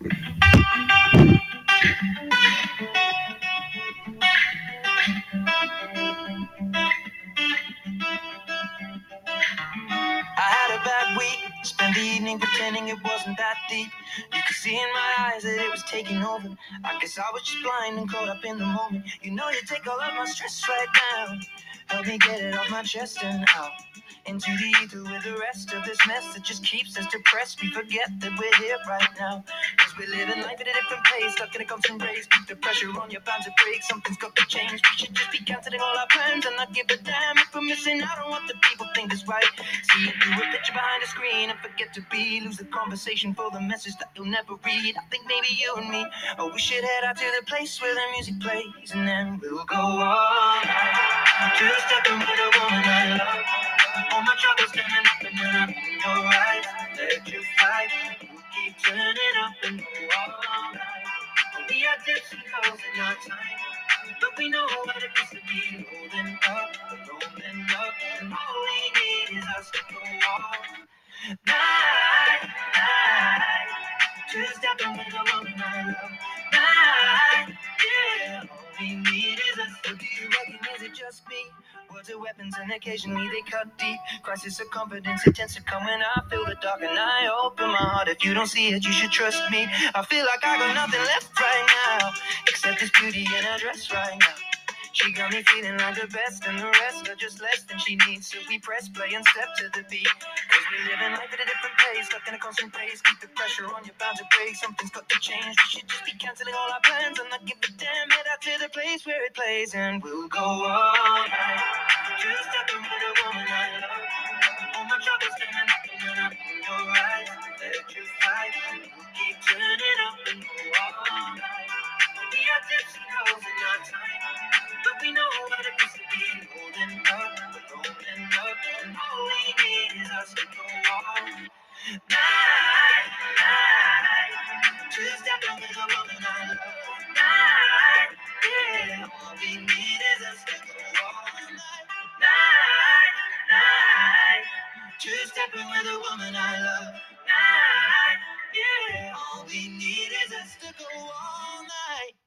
I had a bad week, spent the evening pretending it wasn't that deep. You could see in my eyes that it was taking over. I guess I was just blind and caught up in the moment. You know you take all of my stress right now. Help me get it off my chest and out into the ether with the rest of this mess that just keeps us depressed. We forget that we're here right now, cause we're living life at a different pace, stuck in a constant race. Keep the pressure on, you're bound to break. Something's got to change. We should just be canceling all our plans and not give a damn if we're missing out on what the people think is right. See it through a picture behind a screen and forget to be. Lose the conversation for the message that you'll never read. I think maybe you and me, oh, we should head out to the place where the music plays, and then we'll go on. Just stepping with a woman I love. All my troubles standing up and then up in your eyes. Let you fight. We'll keep turning up and go all night. We are dips and calls in our time, but we know what it is to be rolling up, and all we need is us to go all night, night. To step in with a woman I love. Night, yeah. All we need is us. So do you reckon is it just me? Words are weapons and occasionally they cut deep. Crisis of confidence, it tends to come when I feel the dark and I open my heart. If you don't see it, you should trust me. I feel like I got nothing left right now, except this beauty in her dress right now. She got me feeling like the best, and the rest are just less than she needs. So we press play and step to the beat, cause we live in life at a different pace, stuck in a constant pace. Keep the pressure on, you're bound to break. Something's got to change. We should just be canceling all our plans and not give a damn. Head out to the place where it plays, and we'll go all night. Just stepping with a woman I love. All my troubles standing up and then up in your eyes. Let you fight. We'll keep turning up and go all night. We are dips and holes in our time, but we know what it is to be rolling up, and all we need is us to go all night, night. To step in with a woman I love. Night, yeah. All we need is us to go all night, night, night. To step in with a woman I love. Night, yeah. All we need is us to go all night.